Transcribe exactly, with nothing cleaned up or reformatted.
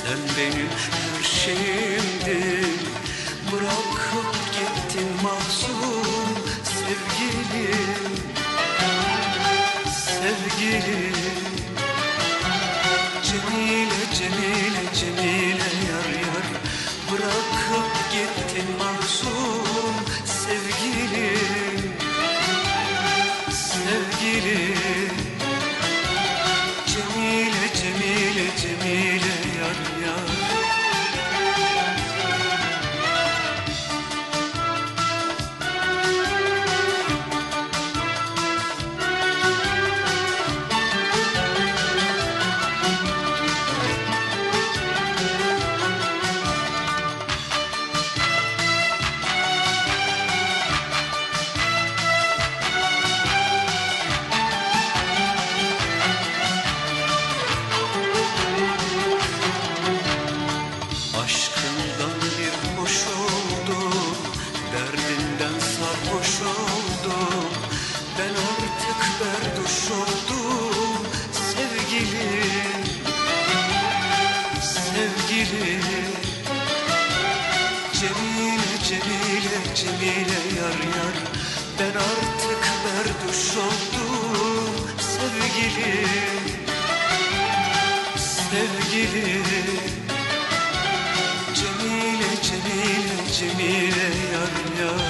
Sen benim her şeyimdin. Bırakıp gittin mahzun sevgilim, sevgilim. Cemile, Cemile, Cemile yar yar, bırakıp gittin mahzun sevgilim, sevgilim. Cemile, Cemile, Cemile yar yar. Aşkından bir hoş oldum, derdinden sarhoş oldum. Ben artık berduş oldum sevgilim, sevgilim. Cemile, Cemile, Cemile yar yar, ben artık berduş oldum sevgilim, sevgilim. Cemile, Cemile, Cemile yar yar.